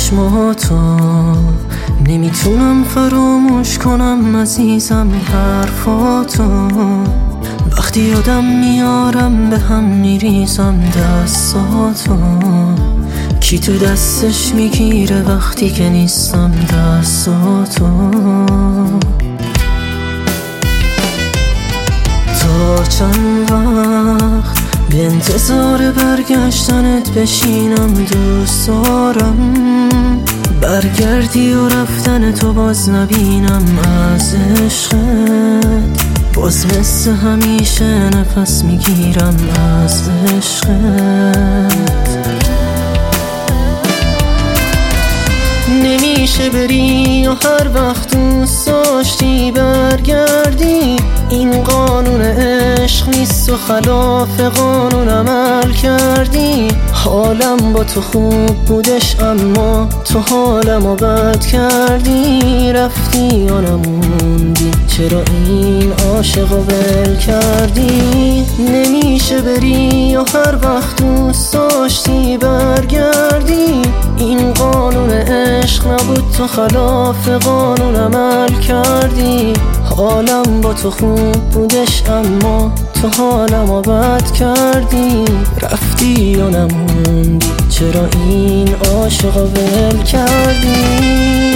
چشماتو نمیتونم فراموش کنم عزیزم حرفاتو. وقتی یادم میارم به هم میریزم دستاتو. کی تو دستش میگیره وقتی که نیستم دستاتو. تا چند وقت به انتظار برگشتنت بشینم دوست دارم. برگردی و رفتن تو باز نبینم از عشقت. باز مثل همیشه نفس میگیرم از عشقت. نمیشه بری و هر وقت دوست داشتی برگردی. این قانون عشق نیست و خلاف قانون عمل کردی. حالم با تو خوب بودش اما تو حالمو بد کردی. رفتی یا نموندی چرا این عاشقو ول کردی. نمیشه بری و هر وقت دوست داشتی برگردی. این قانون عشق نبود تو خلاف قانون عمل کردی. حالم با تو خوب بودش اما تو حالمو بد کردی. رفتی یا نموندی چرا این عاشقو ول کردی.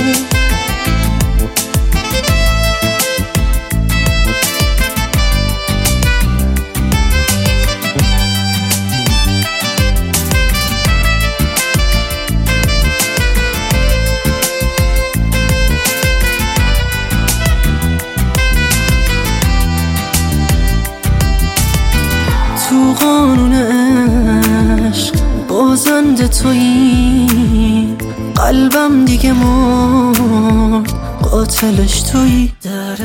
تو قانون عشق بازنده تویی. قلبم دیگه مرد قاتلش تویی.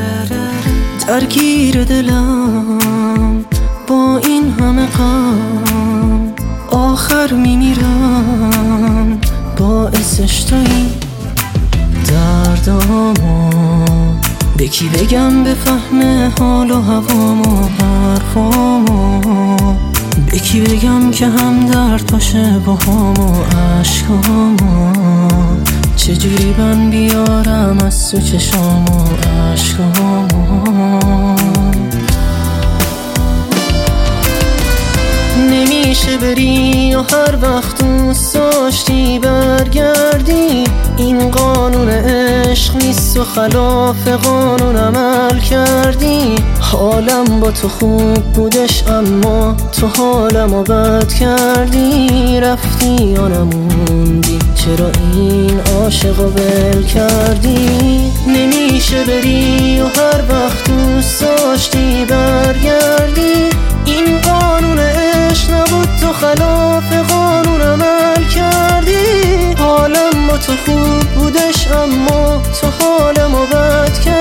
درگیر دلم با این همه غم. آخر میمیرم باعثش تویی. دردامو به کی بگم بفهمه حال و هوامو حرفامو. به کی بگم که هم درد باشه با همو عشقامو. چجوری من بیارم از تو چشامو عشقامو. نمیشه بری و هر وقت دوست داشتی برگردی. این قانون عشق نیست و خلاف قانون عمل کردی. حالم با تو خوب بودش اما تو حالمو بد کردی. رفتی یا نموندی چرا این عاشقو ول کردی. نمیشه بری و هر وقت دوست داشتی برگردی. این قانون عشق نبود تو خلاف قانون عمل کردی. حالم با تو خوب بودش اما تو حالمو بد کردی.